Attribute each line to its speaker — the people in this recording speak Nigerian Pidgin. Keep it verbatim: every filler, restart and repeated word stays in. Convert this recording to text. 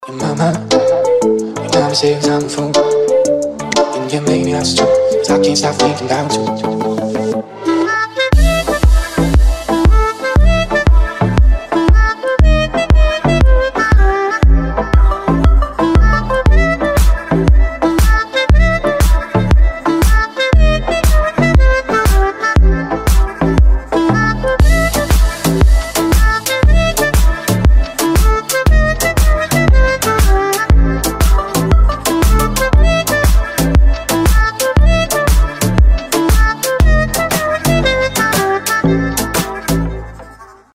Speaker 1: Your mama, your mama says I'm a fool, and yeah, maybe that's true, 'cause I can't stop thinking about you.